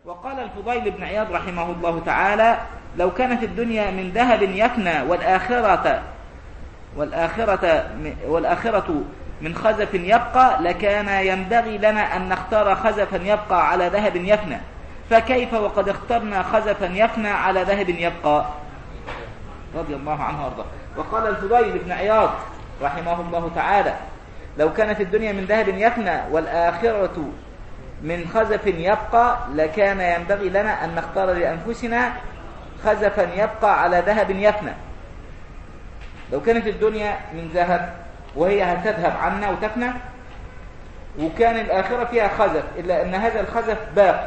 وقال الفضيل بن عياض رحمه الله تعالى: لو كانت الدنيا من ذهب يفنى والآخرة من خزف يبقى، لكان ينبغي لنا أن نختار خزفا يبقى على ذهب يفنى، فكيف وقد اخترنا خزفا يفنى على ذهب يبقى؟ رضي الله عنه وارضاه. وقال الفضيل بن عياض رحمه الله تعالى: لو كانت الدنيا من ذهب يفنى والآخرة من خزف يبقى، لكان ينبغي لنا أن نختار لأنفسنا خزفا يبقى على ذهب يفنى. لو كانت الدنيا من ذهب وهي هتذهب عنا وتفنى، وكان الآخرة فيها خزف، إلا أن هذا الخزف باق،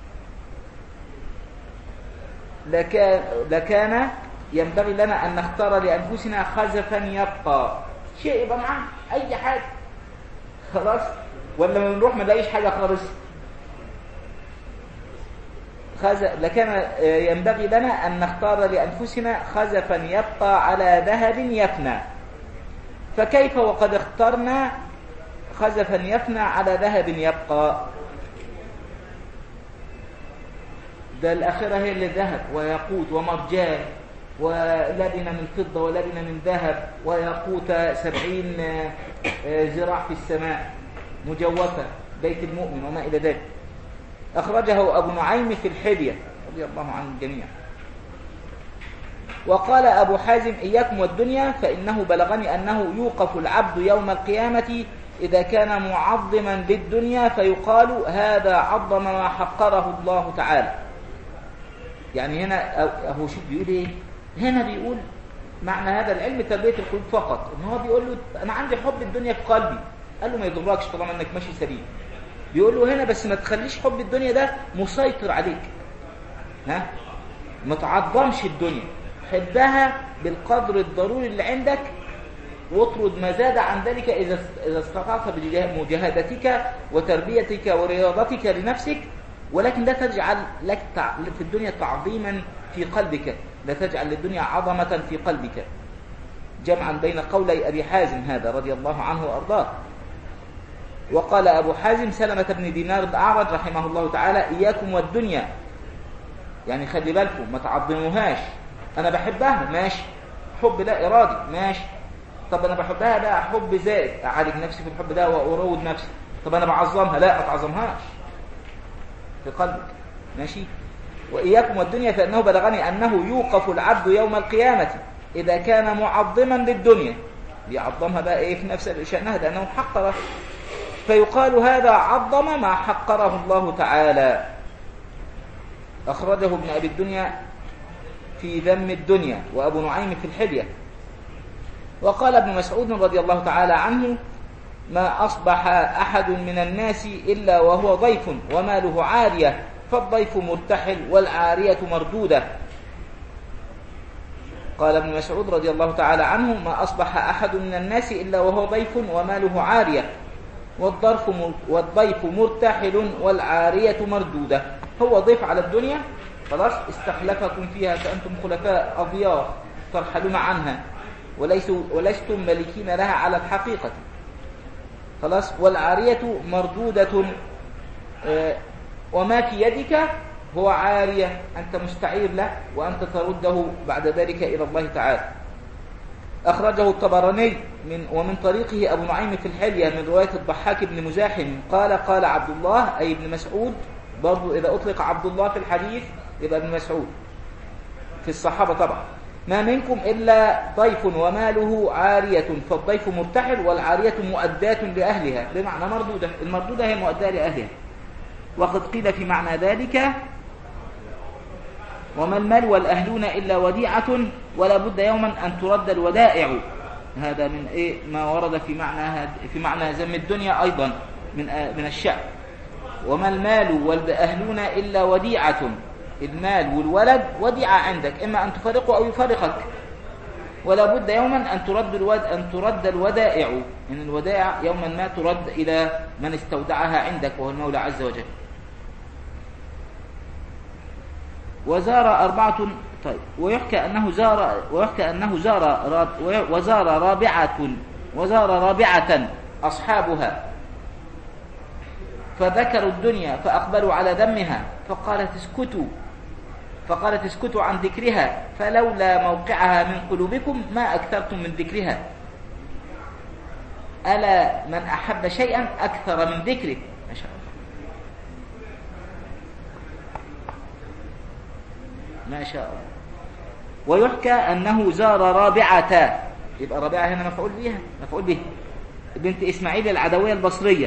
لكان ينبغي لنا أن نختار لأنفسنا خزفا يبقى، شيء يبقى معاه أي حاجة خلاص، ولا نروح ما نلاقيش حاجة خالص. لكان ينبغي لنا أن نختار لأنفسنا خزفا يبقى على ذهب يفنى، فكيف وقد اخترنا خزفا يفنى على ذهب يبقى؟ ده الآخرة هي اللي ذهب وياقوت ومرجان ولبن من فضة ولبن من ذهب وياقوت 70 ذراع في السماء مجوفة بيت المؤمن وما إلى ذلك. أخرجه أبو نعيم في الحلية رضي الله عن الجميع. وقال أبو حازم: إياكم والدنيا، فإنه بلغني أنه يوقف العبد يوم القيامة إذا كان معظما للدنيا فيقال هذا عظم ما حقره الله تعالى. يعني هنا هو شوف بيقول إيه؟ هنا بيقول معنى هذا العلم تربية القلوب فقط، إن هو بيقول له أنا عندي حب الدنيا في قلبي، قال له ما يضركش طالما أنك ماشي سليم. بيقول له هنا بس ما تخليش حب الدنيا ده مسيطر عليك، ما تعظمش الدنيا، حبها بالقدر الضروري اللي عندك، واطرد ما زاد عن ذلك إذا استطعت بمجاهدتك وتربيتك ورياضتك لنفسك، ولكن لا تجعل لك في الدنيا تعظيما في قلبك، لا تجعل للدنيا عظمة في قلبك. جمعا بين قولي أبي حازم هذا رضي الله عنه وأرضاه. وقال أبو حازم: سلمة بن دينار الأعرج رحمه الله تعالى: إياكم والدنيا، يعني خلي بالكم ما تعظموهاش. أنا بحبها ماشي، حب لا إرادي ماشي، طب أنا بحبها بقى حب زائد، أعالج نفسي في الحب ده وأروض نفسي. طب أنا بعظمها، لا ما تعظمهاش في قلبك ماشي. وإياكم والدنيا فإنه بلغني أنه يوقف العبد يوم القيامة إذا كان معظما للدنيا، بيعظمها بقى إيه في نفس شأنها لأنه حقره، فيقال هذا عظم ما حقره الله تعالى. أخرجه ابن أبي الدنيا في ذم الدنيا وأبو نعيم في الحلية. وقال ابن مسعود رضي الله تعالى عنه: ما أصبح أحد من الناس إلا وهو ضيف وماله عارية، فالضيف مرتحل والعارية مردودة. قال ابن مسعود رضي الله تعالى عنه: ما أصبح أحد من الناس إلا وهو ضيف وماله عارية، والضيف مرتحل والعارية مردودة. هو ضيف على الدنيا خلاص، استخلفكم فيها فأنتم خلفاء أضياف ترحلون عنها ولستم ملكين لها على الحقيقة خلاص. والعارية مردودة، وما في يدك هو عارية، أنت مستعير له وأنت ترده بعد ذلك إلى الله تعالى. أخرجه الطبراني ومن طريقه أبو نعيم في الحلية من رواية الضحاك بن مزاحم قال: قال عبد الله، أي ابن مسعود، برضو إذا أطلق عبد الله في الحديث يبقى ابن مسعود في الصحابة طبعا: ما منكم إلا ضيف وماله عارية، فالضيف مرتحل والعارية مؤداة لأهلها، بمعنى مردودة، المردودة هي مؤداة لأهلها. وقد قيل في معنى ذلك: وما المال والأهلون إلا وديعة، ولا بد يوما أن ترد الودائع. هذا من إيه ما ورد في معنى ذم الدنيا أيضا من الشعر. وما المال والأهلون إلا وديعة، المال والولد وديعة عندك، إما أن تفارقه أو يفارقك، ولا بد يوما أن ترد الودائع، إن الودائع يوما ما ترد إلى من استودعها عندك وهو المولى عز وجل. وزار أربعة، طيب، ويحكى أنه وزار رابعة أصحابها فذكروا الدنيا فأقبلوا على ذمها فقالت اسكتوا عن ذكرها فلولا موقعها من قلوبكم ما أكثرتم من ذكرها ألا من أحب شيئا أكثر من ذكره. ما شاء الله ما شاء الله. ويحكى أنه زار رابعة، يبقى رابعة هنا مفعول به بنت إسماعيل العدوية البصرية،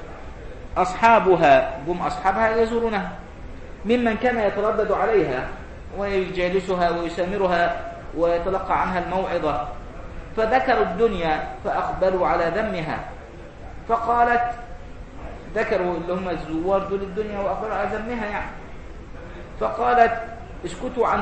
أصحابها يزورونها ممن كان يتردد عليها ويجالسها ويسامرها ويتلقى عنها الموعظة، فذكروا الدنيا فأقبلوا على ذمها، فقالت ذكروا اللي هم الزوار دول الدنيا وأقبلوا على ذمها يعني، فقالت اسكتوا عن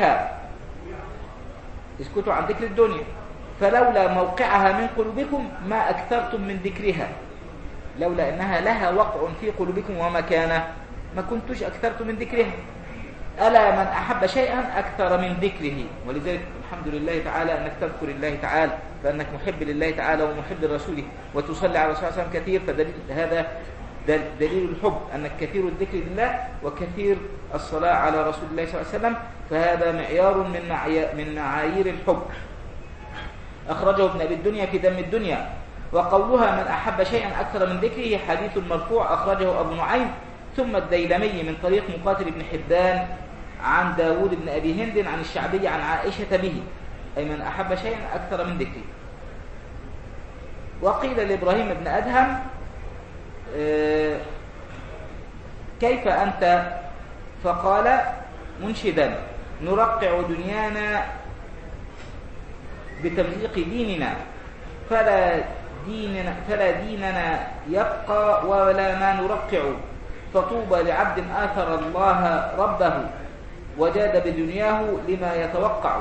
ذكر الدنيا فلولا موقعها من قلوبكم ما أكثرتم من ذكرها، لولا أنها لها وقع في قلوبكم ومكانة ما كنتش أكثرتم من ذكرها. ألا من أحب شيئا أكثر من ذكره. ولذلك الحمد لله تعالى أنك تذكر الله تعالى، فأنك محب لله تعالى ومحب لرسوله وتصلي على رسول الله كثير، فدليل هذا دليل الحب أنك كثير الذكر لله وكثير الصلاة على رسول الله صلى الله عليه وسلم، فهذا معيار من معايير الحب. أخرجه ابن أبي الدنيا في ذم الدنيا. وقولها من أحب شيئا أكثر من ذكره حديث مرفوع أخرجه أبو نعيم ثم الديلمي من طريق مقاتل بن حبان عن داود بن أبي هند عن الشعبي عن عائشة به، أي من أحب شيئا أكثر من ذكره. وقيل لإبراهيم بن أدهم كيف أنت؟ فقال منشدا نرقع دنيانا بتمزيق ديننا فلا ديننا يبقى ولا ما نرقع، فطوبى لعبد آثر الله ربه وجاد بدنياه لما يتوقع.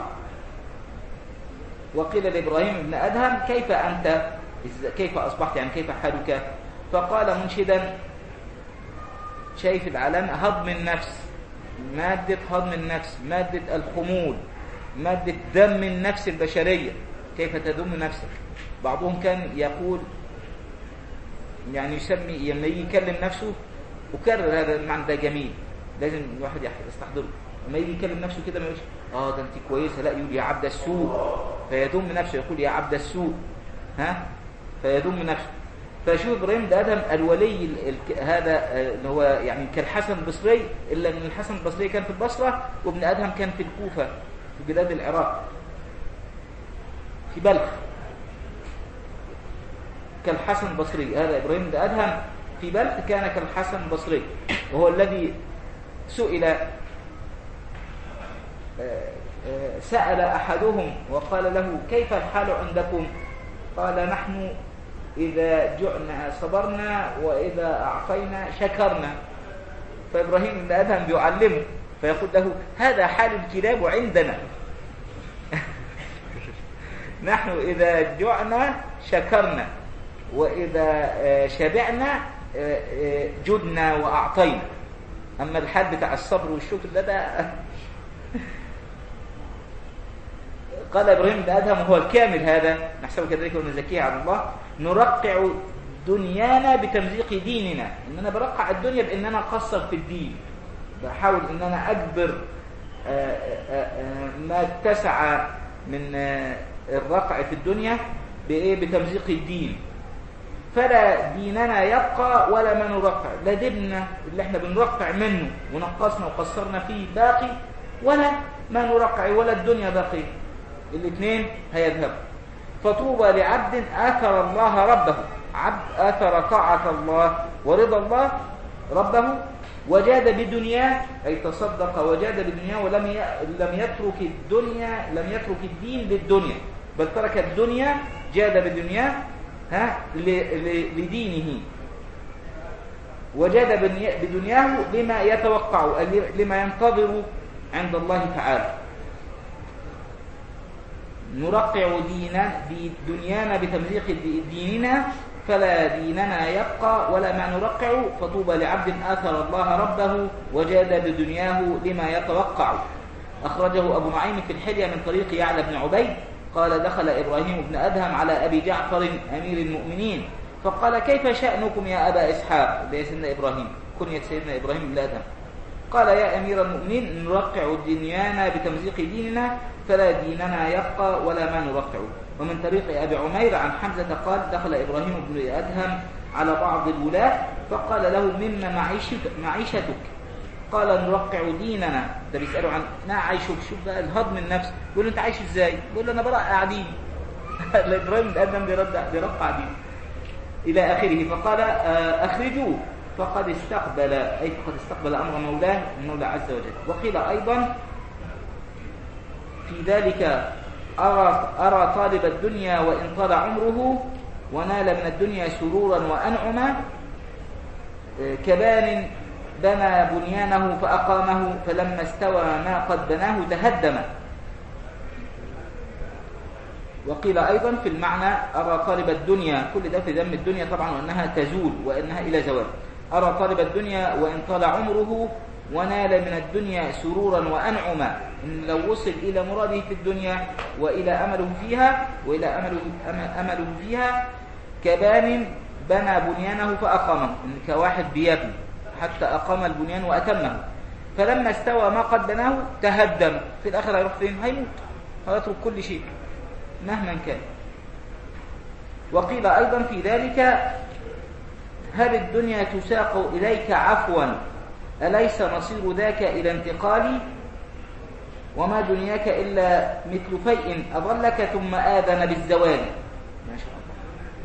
وقيل لإبراهيم بن أدهم كيف أنت؟ كيف أصبحت يعني كيف حالك؟ فقال منشدا شايف العلامة هضم النفس، مادة هضم النفس، مادة الخمول، مادة دم النفس البشرية، كيف تدم نفسك. بعضهم كان يقول يعني يسمي لما يجي يكلم نفسه، وكرر هذا المعنى ده جميل لازم الواحد يستحضره، لما يجي يكلم نفسه كده ما يقولش ده انت كويسه، لا يقول يا عبد السوء فيدم نفسه، يقول يا عبد السوء فيدم نفسه. فشوف ابراهيم ده ادهم الولي هذا اللي هو يعني كالحسن البصري، الا ان الحسن البصري كان في البصره وابن ادهم كان في الكوفه في بلاد العراق في بلخ. كالحسن البصري هذا ابراهيم ده ادهم في بلخ كان كالحسن البصري، وهو الذي سأل أحدهم وقال له كيف الحال عندكم؟ قال نحن إذا جعنا صبرنا وإذا أعطينا شكرنا. فإبراهيم بن أدهم بيعلمه فيقول له هذا حال الكلاب عندنا نحن إذا جعنا شكرنا وإذا شبعنا جدنا وأعطينا، أما الحال بتاع الصبر والشكر ده قال إبراهيم بن أدهم وهو الكامل هذا نحسبه كذلك ونزكيه على الله نرقع دنيانا بتمزيق ديننا، إن أنا برقع الدنيا بإن أنا أقصر في الدين، بحاول إن أنا أجبر ما اتسع من الرقع في الدنيا بتمزيق الدين. فلا ديننا يبقى ولا ما نرقع، لا ديننا اللي احنا بنرقع منه ونقصنا وقصرنا فيه باقي، ولا ما نرقع ولا الدنيا باقي، الاثنين هيذهبوا. فطوبى لعبد آثر الله ربه، عبد آثر طاعة الله ورضا الله ربه، وجاد بدنياه أي تصدق وجاد بدنياه ولم يترك الدنيا، لم يترك الدين للدنيا، بل ترك الدنيا جاد بدنياه لدينه، وجاد بدنياه لما يتوقع لما ينتظر عند الله تعالى. نرقع دنيانا بتمزيق ديننا فلا ديننا يبقى ولا ما نرقع، فطوبى لعبد آثر الله ربه وجاد بدنياه لما يتوقع. أخرجه أبو نعيم في الحلية من طريق يعلى بن عبيد قال دخل إبراهيم بن أدهم على أبي جعفر أمير المؤمنين فقال كيف شأنكم يا أبا إسحاق، اللي هي سيدنا إبراهيم، كنية سيدنا إبراهيم بن آدم. قال يا أمير المؤمنين نرقع دنيانا بتمزيق ديننا فلا ديننا يبقى ولا ما نرقع. ومن طريق أبي عمير عن حمزة قال دخل إبراهيم بن أدهم على بعض الولاة فقال له مما معيشتك؟ قال نرقع ديننا. ده بيسأله عن عايشه. شوف بقى الهضم النفس، يقول له انت عايش ازاي؟ يقول له انا برقع دين. إبراهيم بن أدهم بيرقع دين إلى آخره. فقال أخرجوه فقد استقبل، أي فقد استقبل أمر مولاه المولى عز وجل. وقيل أيضا في ذلك أرى طالب الدنيا وإن طال عمره ونال من الدنيا سرورا وأنعما كبان بنى بنيانه فأقامه فلما استوى ما قد بناه تهدم. وقيل أيضا في المعنى أرى طالب الدنيا، كل ده في ذم الدنيا طبعا وأنها تزول وأنها إلى زوال. أرى طالب الدنيا وإن طال عمره ونال من الدنيا سرورا وأنعما، إن لو وصل إلى مراده في الدنيا وإلى أمله فيها أمله فيها كبان بنى بنيانه فأقامه، إن كواحد بيبني حتى أقام البنيان وأتمه، فلما استوى ما قد بناه تهدم، في الآخر هيروح فين؟ هيموت، هيترك كل شيء مهما كان. وقيل أيضا في ذلك هل الدنيا تساق إليك عفوا أليس نصير ذاك إلى انتقالي وما دنياك إلا مثل فيء أضلك ثم آذن بالزوال. ما شاء الله.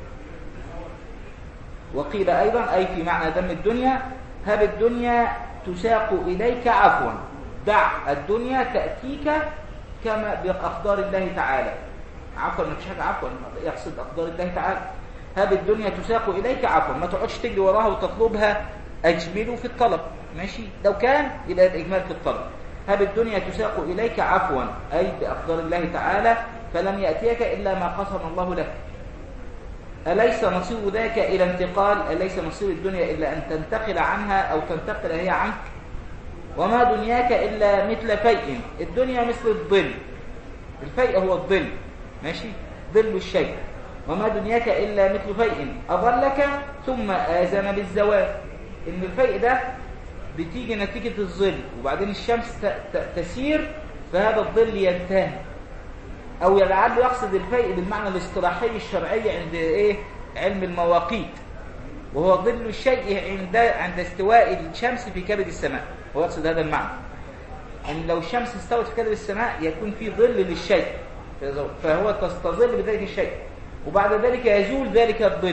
وقيل أيضا أي في معنى ذم الدنيا هل الدنيا تساق إليك عفوا، دع الدنيا تأتيك كما بأقدار الله تعالى. عفوا مش حاجة، عفوا يقصد أقدار الله تعالى. هذه الدنيا تساق إليك عفوا، ما تقعدش تجري وراها وتطلبها. أجملوا في الطلب، ماشي، لو كان إلى الإجمال في الطلب. هذه الدنيا تساق إليك عفوا أي بأقدار الله تعالى فلم يأتيك إلا ما قسم الله لك. أليس نصير ذاك إلى انتقال، أليس نصير الدنيا إلا أن تنتقل عنها أو تنتقل هي عنك. وما دنياك إلا مثل فيء، الدنيا مثل الظل، الفيء هو الظل، ماشي، ظل الشيء. وما دنياك إلا مثل فيء أضلك ثم آذن بالزوال، إن الفيء ده بتيجي نتيجة الظل وبعدين الشمس تسير فهذا الظل ينتهي. أو لعله يقصد الفيء بالمعنى الاصطلاحي الشرعي عند علم المواقيت، وهو ظل الشيء عند استواء الشمس في كبد السماء. هو يقصد هذا المعنى، أن لو الشمس استوت في كبد السماء يكون في ظل للشيء فهو تستظل بذلك الشيء وبعد ذلك يزول ذلك الظل.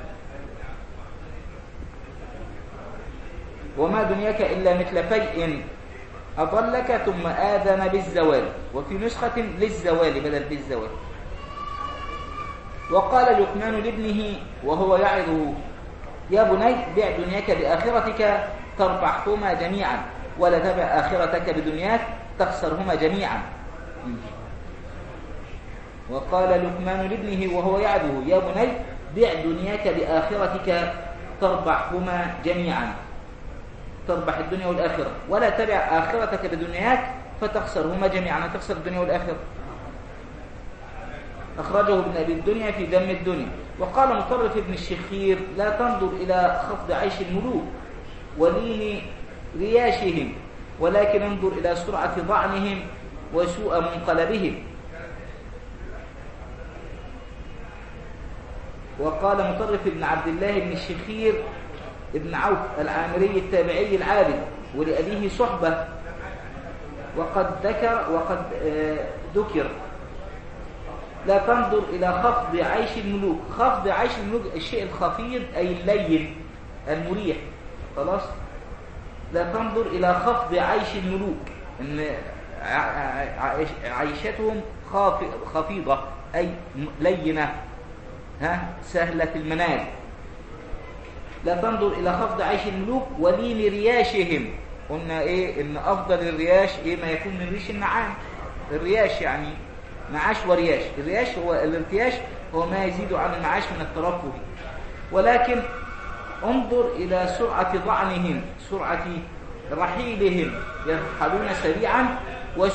وما دنياك إلا مثل فيء أضلك ثم آذن بالزوال، وفي نسخة للزوال بدل بالزوال. وقال لقمان لابنه وهو يعظه يا بني بع دنياك بآخرتك تربحهما جميعا ولا تبع آخرتك بدنياك تخسرهما جميعا. وقال لقمان لابنه وهو يعظه يا بني بع دنياك بآخرتك تربحهما جميعا، تربح الدنيا والآخرة، ولا تبع آخرتك بدنياك فتخسرهما جميعا، تخسر الدنيا والآخرة. أخرجه ابن أبي الدنيا في ذم الدنيا. وقال مطرف ابن الشخير لا تنظر إلى خفض عيش الملوك ولين رياشهم ولكن انظر إلى سرعة ضعنهم وسوء منقلبهم. وقال مطرف ابن عبد الله بن الشخير ابن عوف العامري التابعي العابد ولأبيه صحبة وقد ذكر لا تنظر إلى خفض عيش الملوك. خفض عيش الملوك الشيء الخفيض أي اللين المريح، خلاص. لا تنظر إلى خفض عيش الملوك، إن عيشتهم خفيضة أي لينة سهلة المنال. لا تنظر إلى خفض عيش الملوك ولين رياشهم. قلنا إن أفضل الرياش ما يكون من ريش النعام. الرياش يعني معاش ورياش. الرياش هو الارتياش، هو ما يزيد عن المعاش من الترفه. ولكن انظر إلى سرعة ضعنهم، سرعة رحيلهم، يرحلون سريعا،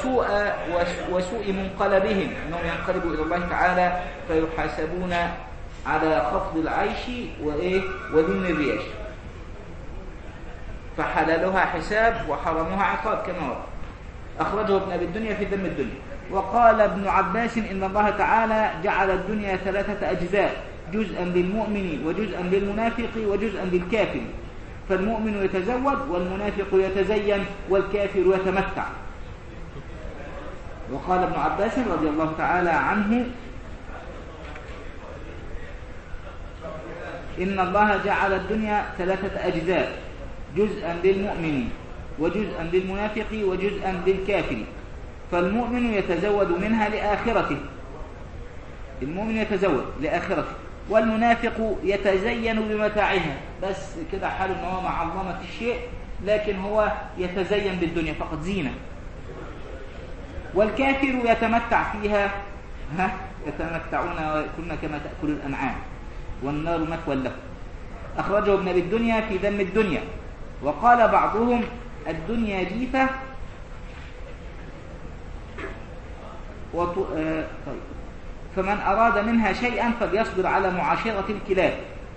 وسوء منقلبهم، أنهم ينقلبوا إلى الله تعالى فيحاسبون على خفض العيش ودين الرياش، فحلالها حساب وحرامها عقاب كما هو. أخرجه ابن أبي الدنيا في ذم الدنيا. وقال ابن عباس إن الله تعالى جعل الدنيا 3 أجزاء، جزءا للمؤمن وجزءا للمنافق وجزءا للكافر، فالمؤمن يتزود والمنافق يتزين والكافر يتمتع. وقال ابن عباس رضي الله تعالى عنه إن الله جعل الدنيا 3 أجزاء، جزءا للمؤمن وجزءا للمنافق وجزءا للكافر، فالمؤمن يتزود منها لآخرته، المؤمن يتزود لآخرته، والمنافق يتزين بمتاعها، بس كده حاله ان هو مع عظمة الشيء لكن هو يتزين بالدنيا فقط زينة، والكافر يتمتع فيها، يتمتعون ويأكلون كما تأكل الأنعام والنار مثوى له. أخرجه ابن أبي الدنيا في ذم الدنيا. وقال بعضهم الدنيا جيفة طيب. فمن أراد منها شيئا فليصبر على معاشرة الكلاب.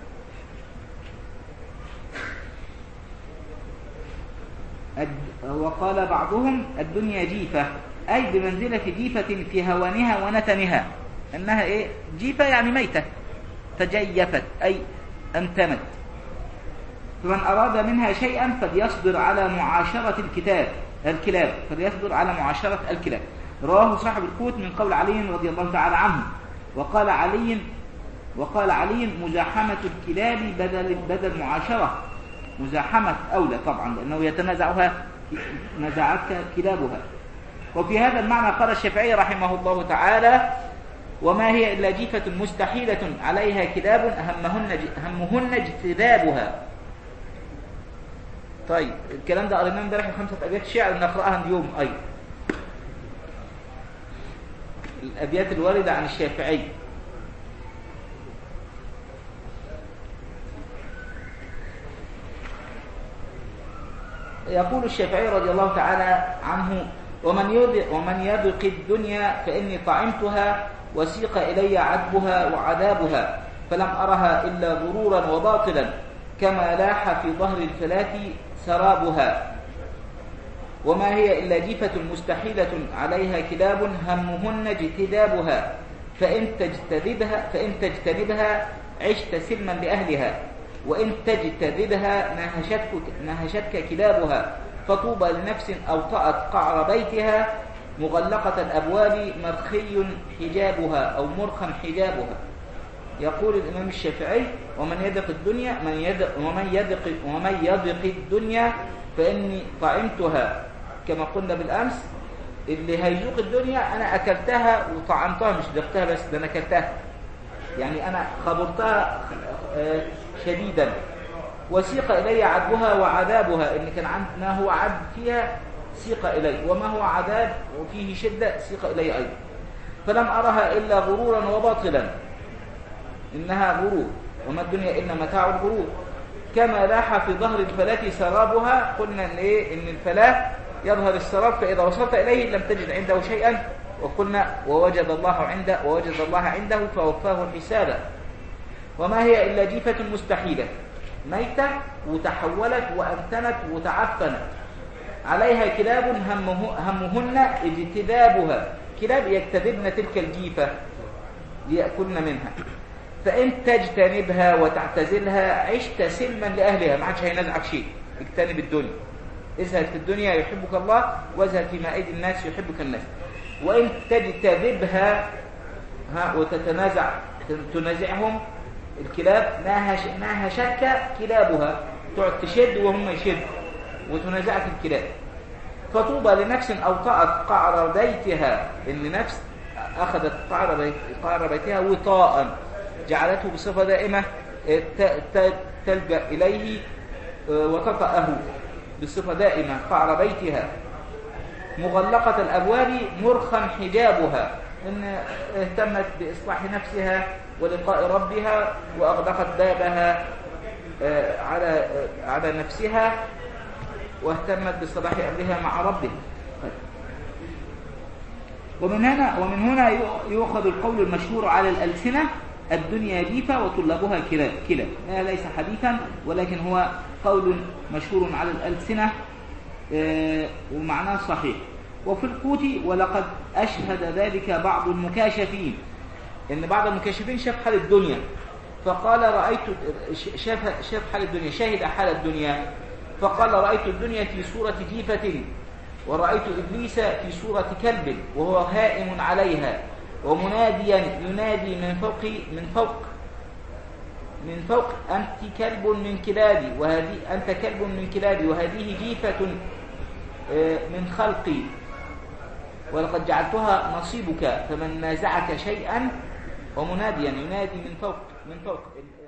وقال بعضهم الدنيا جيفة أي بمنزلة جيفة في هوانها ونتنها، أنها جيفة يعني ميتة، تجيفت أي أنتمت. فمن أراد منها شيئا فليصبر على معاشرة الكلاب، فليصبر على معاشرة الكلاب. رواه صاحب القوت من قول علي رضي الله تعالى عنه. وقال علي مزاحمة الكلاب بدل معاشرة، مزاحمة أولى طبعا لأنه نزعتك كلابها. وفي هذا المعنى قال الشافعي رحمه الله تعالى وما هي إلا جيفة مستحيلة عليها كلاب همهن اجتذابها. طيب الكلام ده قريناه امبارح 5 أبيات شعر نقرأها اليوم أيضا، الأبيات الواردة عن الشافعي. يقول الشافعي رضي الله تعالى عنه ومن يذق الدنيا فإني طعمتها وسيق إلي عذبها وعذابها، فلم أرها إلا غرورا وباطلا كما لاح في ظهر الفلاة سرابها. وما هي إلا جيفة مستحيلة عليها كلاب همهن اجتذابها، فإن تجتنبها عشت سلما لأهلها، وإن تجتذبها نهشتك كلابها، فطوبى لنفس أوطأت قعر بيتها مغلقة الأبواب مرخي حجابها أو مرخا حجابها. يقول الإمام الشافعي ومن يذق الدنيا فإني طعمتها، كما قلنا بالأمس اللي هيذوق الدنيا أنا أكلتها وطعمتها، مش ذقتها بس، ده أنا أكلتها يعني أنا خبرتها شديدا. وسيق إلي عذبها وعذابها، إن كان ما هو عذب فيها سيق إلي، وما هو عذاب وفيه شدة سيق إلي أيضا. فلم أرها إلا غرورا وباطلا، إنها غرور، وما الدنيا إلا متاع الغرور. كما لاح في ظهر الفلاة سرابها، قلنا إن الفلاة يظهر السراب، فإذا وصلت إليه لم تجد عنده شيئا، وقلنا ووجد الله عنده فوفاه حسابا. وما هي إلا جيفة مستحيلة، ميتة وتحولت وأنتنت وتعفنت، عليها كلاب همهن اجتذابها، كلاب يجتذبن تلك الجيفة ليأكلن منها، فإن تجتنبها وتعتزلها عشت سلما لأهلها، ما عادش هينزعك شيء. اجتنب الدنيا، اذهب في الدنيا يحبك الله، واذهب فيما أيدي الناس يحبك الناس. وإن تجتذبها تنازعهم الكلاب ناهشتك كلابها، تقعد تشد وهم يشد وتنازعك الكلاب. فطوبى لنفس أوطأت قعر بيتها، إن نفس أخذت قعر بيتها وطاء، جعلته بصفة دائمة تلجأ إليه وتطأه بصفة دائمة قعر بيتها. مغلقة الأبواب مرخا حجابها، إن اهتمت بإصلاح نفسها ولقاء ربها وأغلقت بابها على نفسها واهتمت بصلاح أمرها مع ربها. ومن هنا يؤخذ القول المشهور على الألسنة الدنيا جيفة وطلابها كلاب. لا ليس حديثا ولكن هو قول مشهور على الألسنة ومعناه صحيح. وفي القوت ولقد أشهد ذلك بعض المكاشفين، إن بعض المكاشفين شاف حال الدنيا فقال رأيت، شاف حال الدنيا، شاهد حال الدنيا فقال رأيت الدنيا في صورة جيفة ورأيت إبليس في صورة كلب وهو هائم عليها ومناديا ينادي من فوق أنت كلب من كلابي وهذه أنت كلب من كلابي وهذه جيفة من خلقي ولقد جعلتها نصيبك فمن نازعك شيئا، ومناديا ينادي من فوق